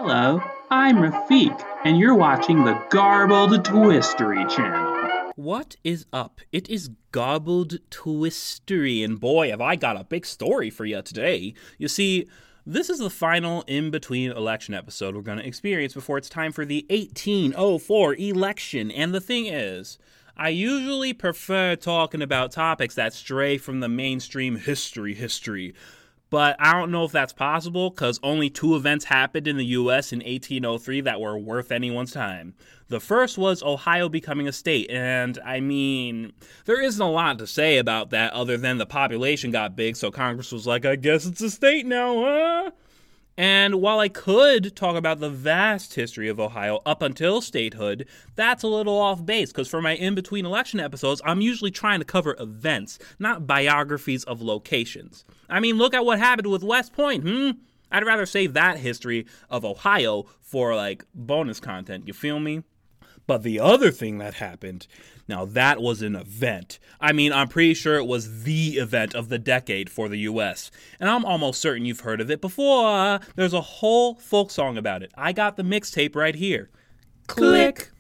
Hello, I'm Rafik, and you're watching the Garbled Twistery channel. What is up? It is Garbled Twistery, and boy, have I got a big story for you today. You see, this is the final in-between election episode we're going to experience before it's time for the 1804 election, and the thing is, I usually prefer talking about topics that stray from the mainstream history. But I don't know if that's possible because only two events happened in the U.S. in 1803 that were worth anyone's time. The first was Ohio becoming a state, and I mean, there isn't a lot to say about that other than the population got big, so Congress was like, I guess it's a state now, huh? And while I could talk about the vast history of Ohio up until statehood, that's a little off base, because for my in-between election episodes, I'm usually trying to cover events, not biographies of locations. I mean, look at what happened with West Point, I'd rather save that history of Ohio for, bonus content, you feel me? But the other thing that happened, now that was an event. I mean, I'm pretty sure it was the event of the decade for the U.S. And I'm almost certain you've heard of it before. There's a whole folk song about it. I got the mixtape right here. Click!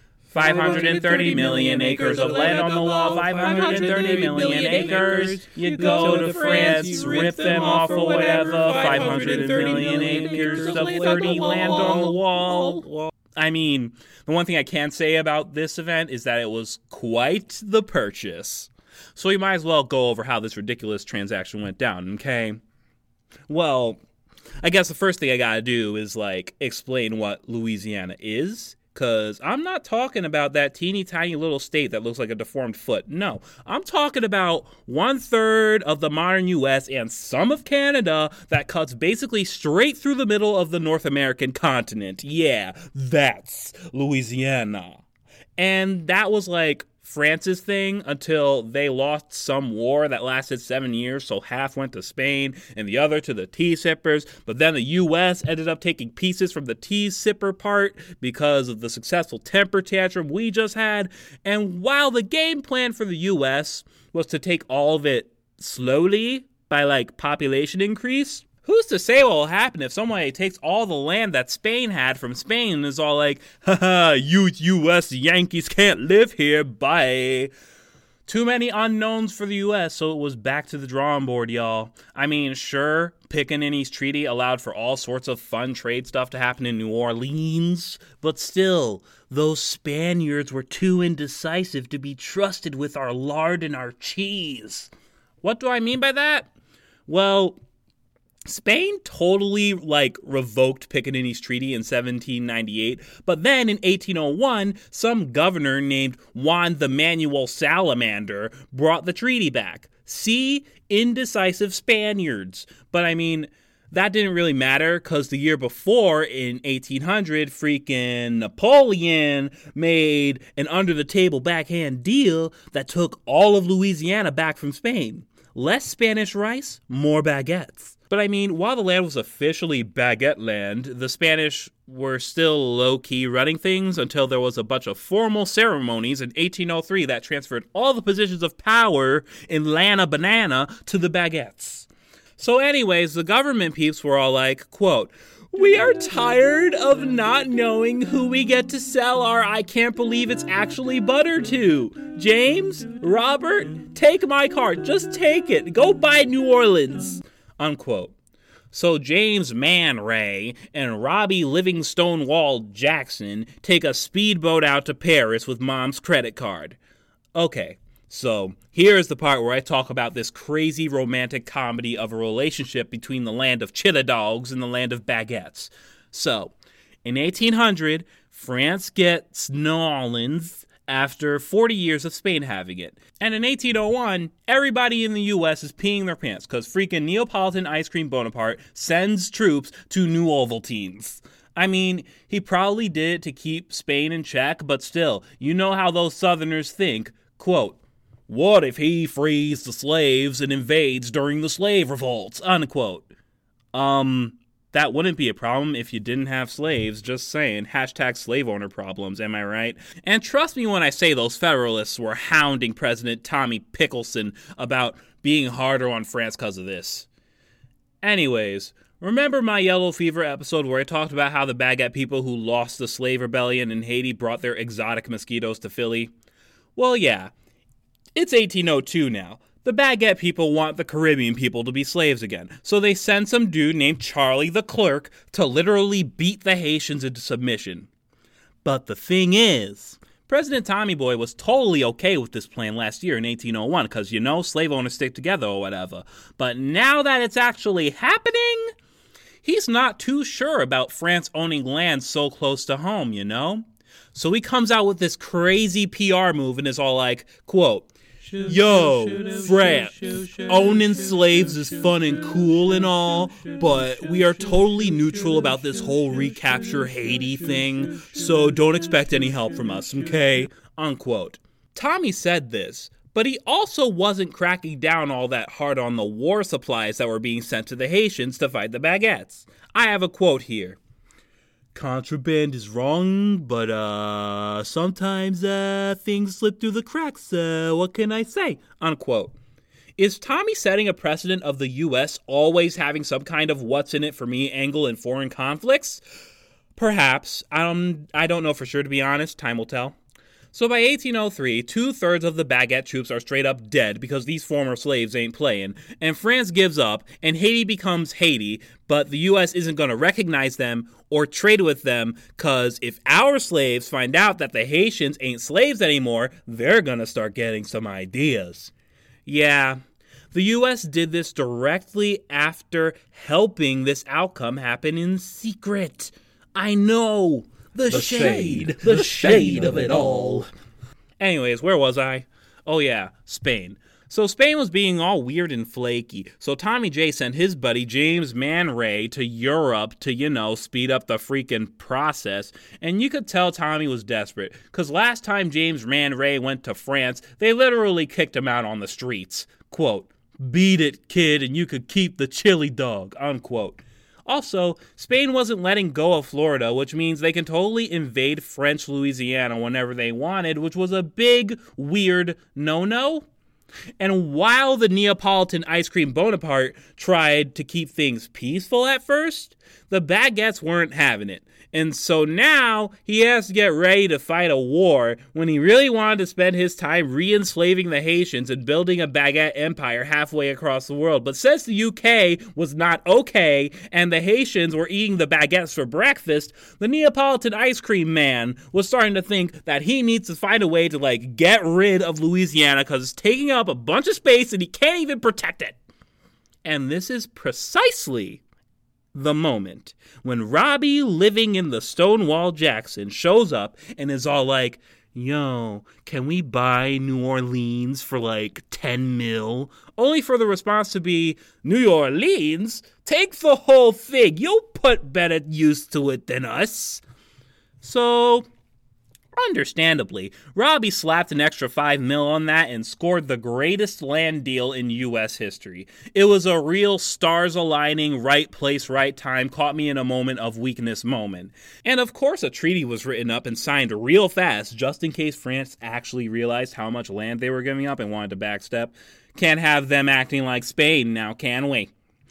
530 million acres of land on the wall, 530 million acres. You go to France, rip them off or whatever, 500 million acres of 30 land on the wall. I mean, the one thing I can say about this event is that it was quite the purchase. So we might as well go over how this ridiculous transaction went down, okay? Well, I guess the first thing I gotta do is, explain what Louisiana is. Because I'm not talking about that teeny tiny little state that looks like a deformed foot. No, I'm talking about 1/3 of the modern U.S. and some of Canada that cuts basically straight through the middle of the North American continent. Yeah, that's Louisiana. And that was France's thing until they lost some war that lasted 7 years, so half went to Spain and the other to the tea sippers, but then the U.S. ended up taking pieces from the tea sipper part because of the successful temper tantrum we just had, and while the game plan for the U.S. was to take all of it slowly by population increase, who's to say what will happen if somebody takes all the land that Spain had from Spain and is all like, haha, you U.S. Yankees can't live here, bye. Too many unknowns for the U.S., so it was back to the drawing board, y'all. I mean, sure, Pickaninny's Treaty allowed for all sorts of fun trade stuff to happen in New Orleans, but still, those Spaniards were too indecisive to be trusted with our lard and our cheese. What do I mean by that? Well, Spain totally, revoked Pickaninny's Treaty in 1798, but then in 1801, some governor named Juan the Manuel Salamander brought the treaty back. See? Indecisive Spaniards. But I mean, that didn't really matter, because the year before, in 1800, freaking Napoleon made an under-the-table backhand deal that took all of Louisiana back from Spain. Less Spanish rice, more baguettes. But I mean, while the land was officially baguette land, the Spanish were still low-key running things until there was a bunch of formal ceremonies in 1803 that transferred all the positions of power in Lana Banana to the baguettes. So anyways, the government peeps were all like, quote, we are tired of not knowing who we get to sell our I can't believe it's actually butter to. James, Robert, take my card. Just take it. Go buy New Orleans. Unquote. So James Man Ray and Robbie Livingstone Wall Jackson take a speedboat out to Paris with Mom's credit card. Okay, so here's the part where I talk about this crazy romantic comedy of a relationship between the land of cheddar dogs and the land of baguettes. So, in 1800, France gets New Orleans after 40 years of Spain having it. And in 1801, everybody in the U.S. is peeing their pants because freaking Neapolitan Ice Cream Bonaparte sends troops to New Ovaltines. I mean, he probably did it to keep Spain in check, but still, you know how those Southerners think, quote, what if he frees the slaves and invades during the slave revolts, unquote. That wouldn't be a problem if you didn't have slaves, just saying. Hashtag slave owner problems, am I right? And trust me when I say those Federalists were hounding President Tommy Pickleson about being harder on France because of this. Anyways, Remember my Yellow Fever episode where I talked about how the Baguette people who lost the slave rebellion in Haiti brought their exotic mosquitoes to Philly? Well, yeah. It's 1802 now. The Baguette people want the Caribbean people to be slaves again, so they send some dude named Charlie the Clerk to literally beat the Haitians into submission. But the thing is, President Tommy Boy was totally okay with this plan last year in 1801 because, slave owners stick together or whatever. But now that it's actually happening, he's not too sure about France owning land so close to home, So he comes out with this crazy PR move and is all like, quote, "Yo, France, owning slaves is fun and cool and all, but we are totally neutral about this whole recapture Haiti thing, so don't expect any help from us, okay?" Unquote. Tommy said this, but he also wasn't cracking down all that hard on the war supplies that were being sent to the Haitians to fight the Baguettes. I have a quote here. "Contraband is wrong, but sometimes things slip through the cracks, what can I say?" Unquote. Is Tommy setting a precedent of the U.S. always having some kind of what's in it for me angle in foreign conflicts? Perhaps. I don't know for sure, to be honest. Time will tell. So by 1803, 2/3 of the Baguette troops are straight up dead because these former slaves ain't playing, and France gives up, and Haiti becomes Haiti, but the U.S. isn't going to recognize them or trade with them, because if our slaves find out that the Haitians ain't slaves anymore, they're going to start getting some ideas. Yeah, the U.S. did this directly after helping this outcome happen in secret. I know. The shade of it all. Anyways, where was I? Oh yeah, Spain. So Spain was being all weird and flaky, so Tommy J sent his buddy James Man Ray to Europe to, speed up the freaking process, and you could tell Tommy was desperate, because last time James Man Ray went to France, they literally kicked him out on the streets. Quote, "Beat it, kid, and you could keep the chili dog," unquote. Also, Spain wasn't letting go of Florida, which means they can totally invade French Louisiana whenever they wanted, which was a big, weird no-no. And while the Neapolitan ice cream Bonaparte tried to keep things peaceful at first, the Baguettes weren't having it. And so now he has to get ready to fight a war when he really wanted to spend his time re-enslaving the Haitians and building a Baguette empire halfway across the world. But since the UK was not okay and the Haitians were eating the baguettes for breakfast, the Neapolitan ice cream man was starting to think that he needs to find a way to get rid of Louisiana because it's taking up a bunch of space and he can't even protect it. And this is precisely the moment when Robbie, living in the Stonewall Jackson, shows up and is all like, "Yo, can we buy New Orleans for 10 mil? Only for the response to be, "New Orleans? Take the whole thing. You'll put better use to it than us." So, understandably, Robbie slapped an extra 5 mil on that and scored the greatest land deal in U.S. history. It was a real stars aligning, right place, right time, caught me in a moment of weakness moment. And of course a treaty was written up and signed real fast, just in case France actually realized how much land they were giving up and wanted to backstep. Can't have them acting like Spain now, can we?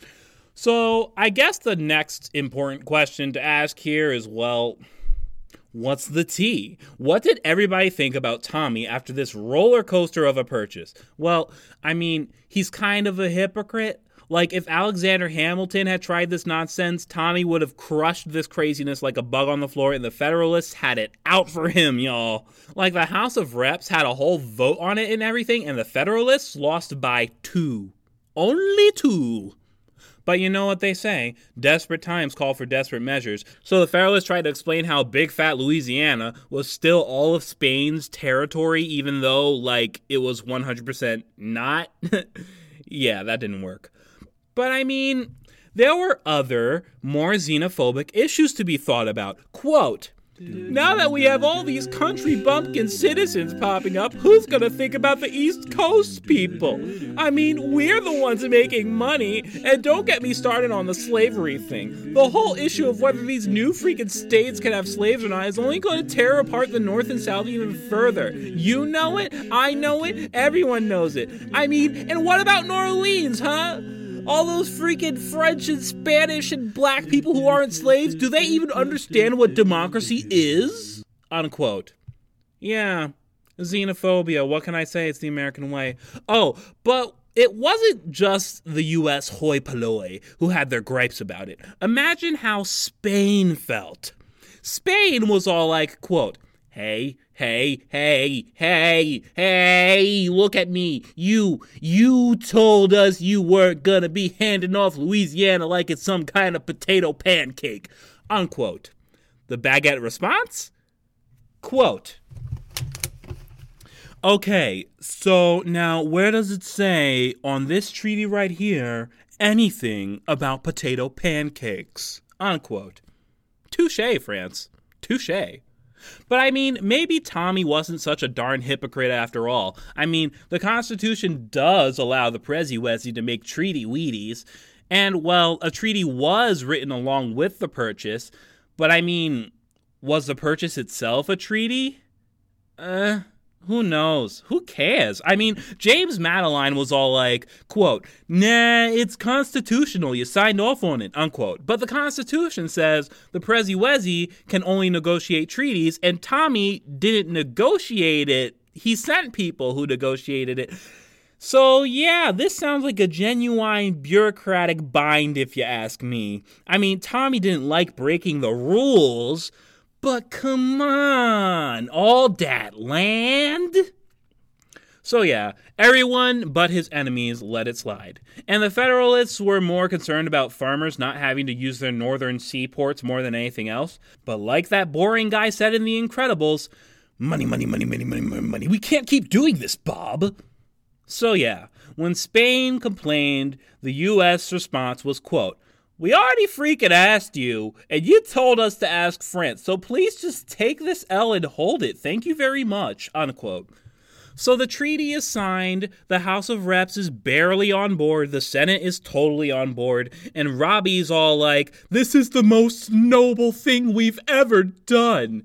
So I guess the next important question to ask here is, what's the tea? What did everybody think about Tommy after this roller coaster of a purchase? Well, he's kind of a hypocrite. If Alexander Hamilton had tried this nonsense, Tommy would have crushed this craziness like a bug on the floor, and the Federalists had it out for him, y'all. The House of Reps had a whole vote on it and everything, and the Federalists lost by 2. Only 2. But you know what they say, desperate times call for desperate measures. So the Federalists tried to explain how big fat Louisiana was still all of Spain's territory, even though, it was 100% not. Yeah, that didn't work. But there were other, more xenophobic issues to be thought about. Quote, "Now that we have all these country bumpkin citizens popping up, who's gonna think about the East Coast people? We're the ones making money, and don't get me started on the slavery thing. The whole issue of whether these new freaking states can have slaves or not is only going to tear apart the North and South even further. You know it, I know it, everyone knows it. And what about New Orleans, huh? All those freaking French and Spanish and black people who aren't slaves, do they even understand what democracy is? Unquote. Yeah, xenophobia, what can I say? It's the American way. Oh, but it wasn't just the U.S. hoi polloi who had their gripes about it. Imagine how Spain felt. Spain was all like, quote, hey, look at me. You told us you weren't gonna be handing off Louisiana like it's some kind of potato pancake, unquote. The baguette response? Quote, okay, so now where does it say on this treaty right here anything about potato pancakes? Unquote. Touché, France. Touché. But I mean, maybe Tommy wasn't such a darn hypocrite after all. I mean, the Constitution does allow the Prezi-Wezi to make treaty Wheaties, and, well, a treaty was written along with the purchase, but I mean, was the purchase itself a treaty? Who knows? Who cares? I mean, James Madeline was all like, quote, nah, it's constitutional. You signed off on it, unquote. But the Constitution says the Prezi-Wezi can only negotiate treaties, and Tommy didn't negotiate it. He sent people who negotiated it. So, yeah, this sounds like a genuine bureaucratic bind, if you ask me. I mean, Tommy didn't like breaking the rules, but come on, all that land? So yeah, everyone but his enemies let it slide. And the Federalists were more concerned about farmers not having to use their northern seaports more than anything else. But like that boring guy said in The Incredibles, money, money, money, money, money, money, money. We can't keep doing this, Bob. So yeah, when Spain complained, the U.S. response was, quote, we already freaking asked you, and you told us to ask France, so please just take this L and hold it. Thank you very much, unquote. So the treaty is signed, the House of Reps is barely on board, the Senate is totally on board, and Robbie's all like, this is the most noble thing we've ever done.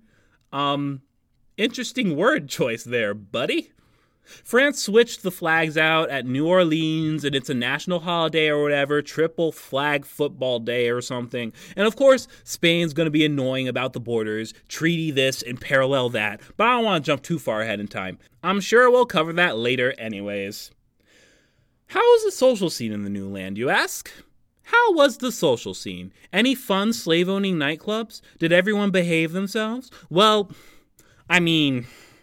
Interesting word choice there, buddy. France switched the flags out at New Orleans, and it's a national holiday or whatever, triple flag football day or something. And of course, Spain's going to be annoying about the borders, treaty this and parallel that, but I don't want to jump too far ahead in time. I'm sure we'll cover that later anyways. How was the social scene in the new land, you ask? How was the social scene? Any fun slave-owning nightclubs? Did everyone behave themselves? Well, I mean,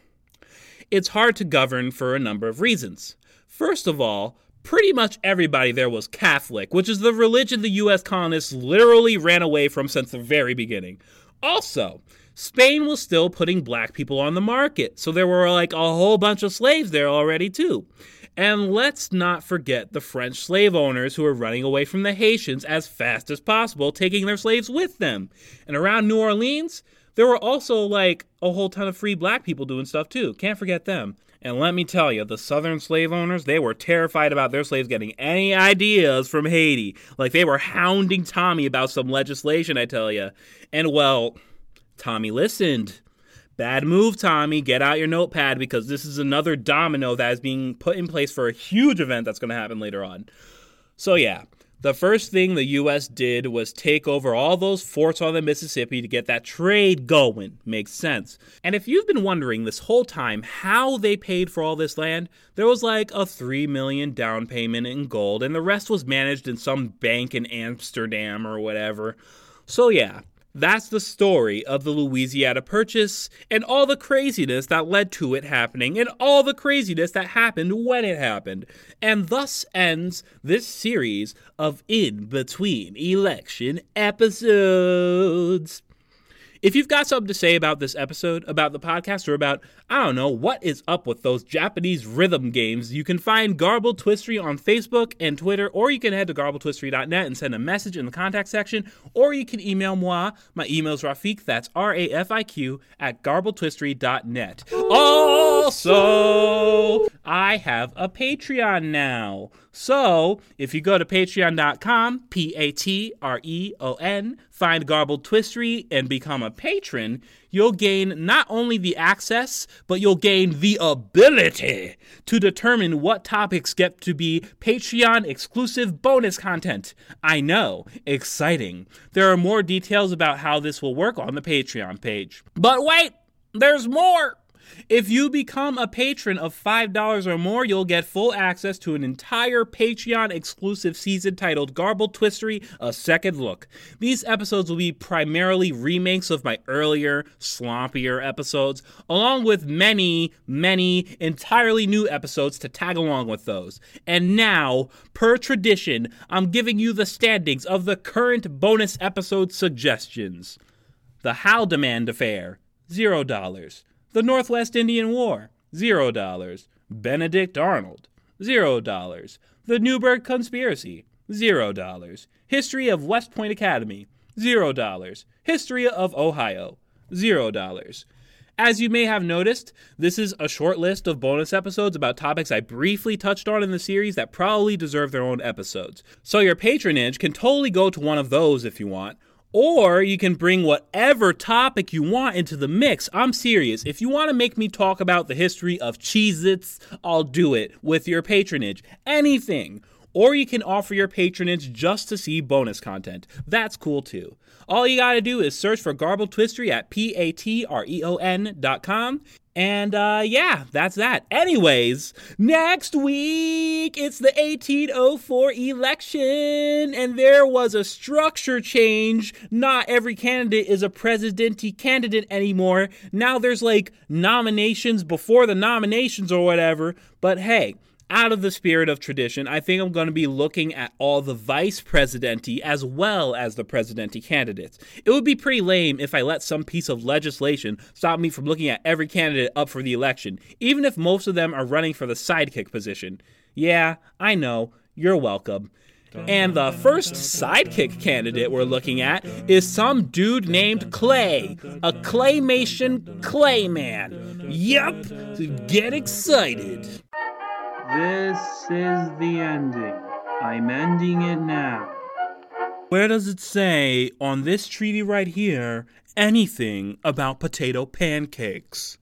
it's hard to govern for a number of reasons. First of all, pretty much everybody there was Catholic, which is the religion the U.S. colonists literally ran away from since the very beginning. Also, Spain was still putting black people on the market, so there were like a whole bunch of slaves there already too. And let's not forget the French slave owners who were running away from the Haitians as fast as possible, taking their slaves with them. And around New Orleans, there were also, like, a whole ton of free black people doing stuff, too. Can't forget them. And let me tell you, the southern slave owners, they were terrified about their slaves getting any ideas from Haiti. Like, they were hounding Tommy about some legislation, I tell you. And, well, Tommy listened. Bad move, Tommy. Get out your notepad, because this is another domino that is being put in place for a huge event that's going to happen later on. So, yeah. The first thing the U.S. did was take over all those forts on the Mississippi to get that trade going. Makes sense. And if you've been wondering this whole time how they paid for all this land, there was like a $3 million down payment in gold, and the rest was managed in some bank in Amsterdam or whatever. So yeah, that's the story of the Louisiana Purchase and all the craziness that led to it happening and all the craziness that happened when it happened. And thus ends this series of in-between election episodes. If you've got something to say about this episode, about the podcast, or about, I don't know, what is up with those Japanese rhythm games, you can find Garbled Twistery on Facebook and Twitter, or you can head to garbledtwistery.net and send a message in the contact section, or you can email moi. My email is Rafiq, that's RAFIQ, @garbledtwistery.net. Also, I have a Patreon now. So, if you go to patreon.com, Patreon, find Garbled Twistery, and become a patron, you'll gain not only the access, but you'll gain the ability to determine what topics get to be Patreon-exclusive bonus content. I know, exciting. There are more details about how this will work on the Patreon page. But wait, there's more! If you become a patron of $5 or more, you'll get full access to an entire Patreon-exclusive season titled Garbled Twistery, A Second Look. These episodes will be primarily remakes of my earlier, sloppier episodes, along with many, many entirely new episodes to tag along with those. And now, per tradition, I'm giving you the standings of the current bonus episode suggestions. The Hal Demand Affair, $0. The Northwest Indian War, $0. Benedict Arnold, $0. The Newburgh Conspiracy, $0. History of West Point Academy, $0. History of Ohio, $0. As you may have noticed, this is a short list of bonus episodes about topics I briefly touched on in the series that probably deserve their own episodes. So your patronage can totally go to one of those if you want. Or you can bring whatever topic you want into the mix. I'm serious. If you want to make me talk about the history of Cheez-Its, I'll do it with your patronage. Anything. Or you can offer your patronage just to see bonus content. That's cool too. All you gotta do is search for Garbled Twistery at patreon.com. And yeah, that's that. Anyways, next week, it's the 1804 election, and there was a structure change. Not every candidate is a presidente candidate anymore. Now there's like nominations before the nominations or whatever. But hey, out of the spirit of tradition, I think I'm going to be looking at all the vice presidente as well as the presidente candidates. It would be pretty lame if I let some piece of legislation stop me from looking at every candidate up for the election, even if most of them are running for the sidekick position. Yeah, I know. You're welcome. And the first sidekick candidate we're looking at is some dude named Clay, a claymation clayman. Yup, get excited. This is the ending. I'm ending it now. Where does it say on this treaty right here anything about potato pancakes?